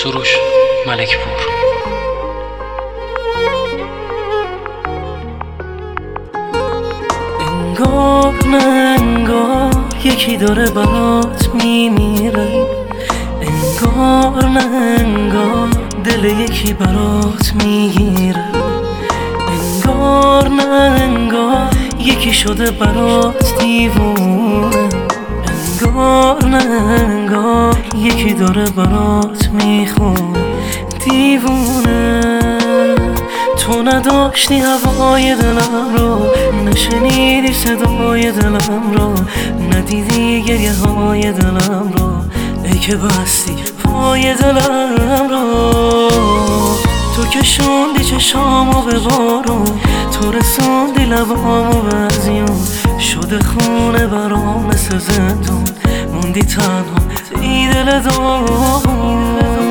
سروش ملک پور. انگار نه انگار یکی داره برات میمیره، انگار نه انگار دل یکی برات میگیره، انگار نه انگار یکی شده برات دیوونه، انگار نه انگار یکی داره برات میخونه دیوونه. تو نداشتی هوای دلم رو، نشنیدی صدای دلم رو، ندیدی گریه های دلم رو، ای که بستی پای دلم رو. تو کشوندی چشامو به بارون، تو رسوندی لبامو به ازیون، شده خونه برام مثل زندون، موندی تنها ای دل دون.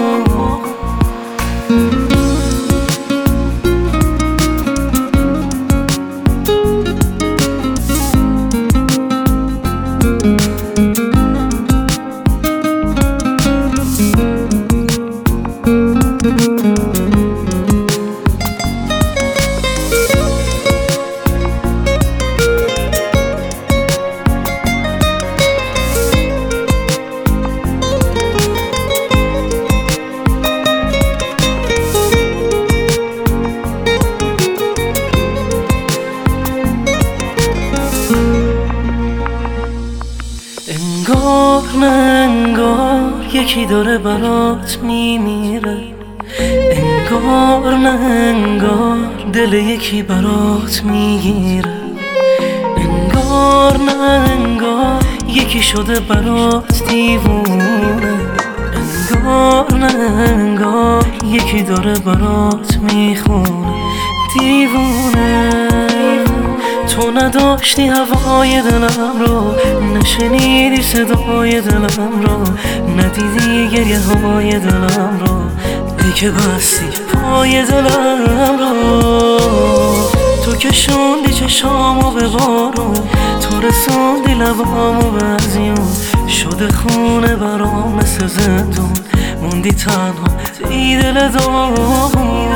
انگار نه انگار یکی داره برات میمیره، انگار نه انگار دل یکی برات میگیره، انگار نه انگار یکی شده برات دیوونه، انگار نه انگار یکی داره برات میخونه دیوونه. تو نداشتی هوای دلم رو، نشنیدی صدای دلم رو، ندیدی گریه های دلم رو، ای که بستی پای دلم رو. تو کشوندی چشامو به بارون، تو رسوندی لبامو به ازیون، شده خونه برام مثل زندون، موندی تنها ای دل دون.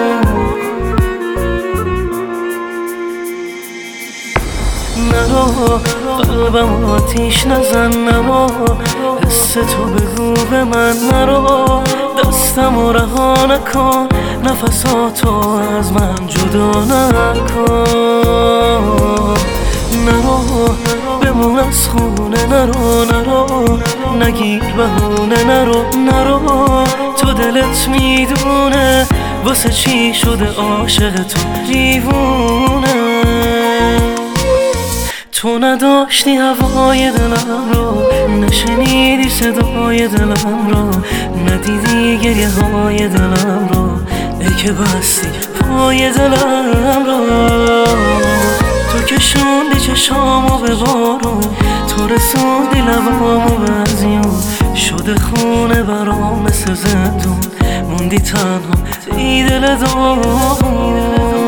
نرو قلبم آتیش نزن، نرو حس تو بگو به من، نرو دستم رها نکن، نفساتو از من جدا نکن، نرو بمون از خونه، نرو نگیر بهونه، نرو تو دلت میدونه واسه چی شده عاشق تو دیوونه. تو نداشتی هوای دلم رو، نشنیدی صدای دلم رو، ندیدی گریه های دلم رو، ای که بستی پای دلم رو. تو کشوندی چشامو به بارون، تو رسوندی لبامو به ازیون، شده خونه برام مثل زندون، موندی تنها ای دل دون.